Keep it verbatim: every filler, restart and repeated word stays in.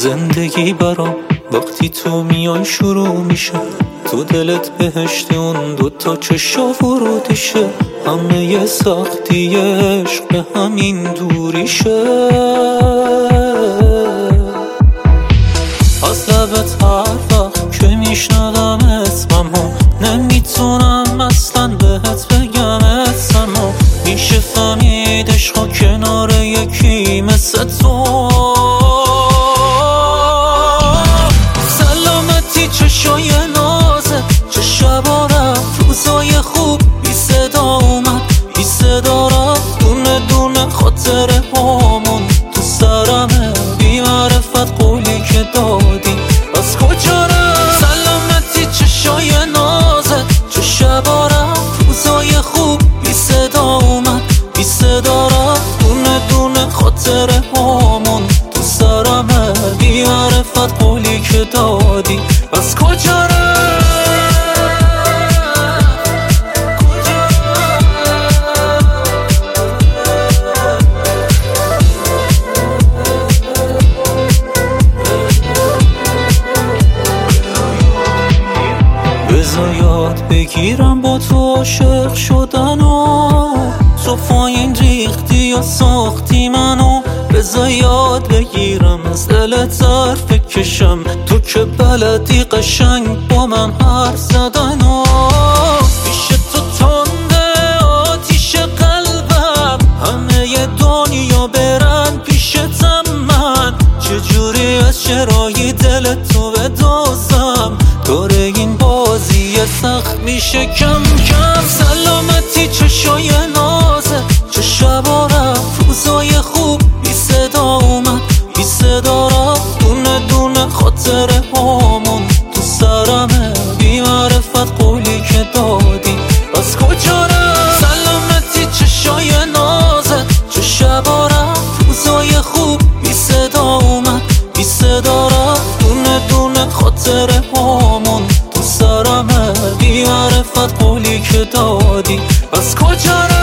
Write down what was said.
زندگی برام وقتی تو میای شروع میشه، تو دلت بهشت اون دوتا چشا ورودشه، همه ی سختی عشق به همین دوریشه. از لبت هر وقت که میشنوم اسممو نمیتونم اصلا بهت بگم اسممو، میشه فهمید عشقا کنار یکی مثل تو. سلامتی چشای نازه، چه شبا رفت روزای خوب، بی صدا اومد بی صدا رفت، دونه دونه خاطره هامون تو سرمه، بی معرفت قولی که دادی از کجا رفت. سلامتی چشای نازه، چه شبا رفت روزای خوب، بی صدا اومد بی صدا رفت، دونه دونه خاطره هامون تو سرمه، بی معرفت قولی که دادی از کجا رفت. بذار یاد بگیرم با تو عاشق شدن و تو پایین ریختی یا ساختی منو، بذار یاد بگیرم از دلت حرف بکشم، تو که بلدی قشنگ با من حرف زدن و پیش تو تنده آتیش قلبم، همه ی دنیا برن پیشتم، من چجوری از چرایی دل تو بدازم، داره این بازی سخت میشه کم کم. سلامتی چشای نازه، چه شبا رفت روزای خوب، بی صدا اومد بی صدا رفت، دونه دونه خاطره هامون تو سرمه، بی معرفت قولی که دادی از کجا رفت. سلامتی چشای نازه، چه شبا رفت روزای خوب، بی صدا اومد بی صدا رفت، دونه دونه خاطره هامون تو سرمه، بی معرفت قولی که دادی از کجا رفت.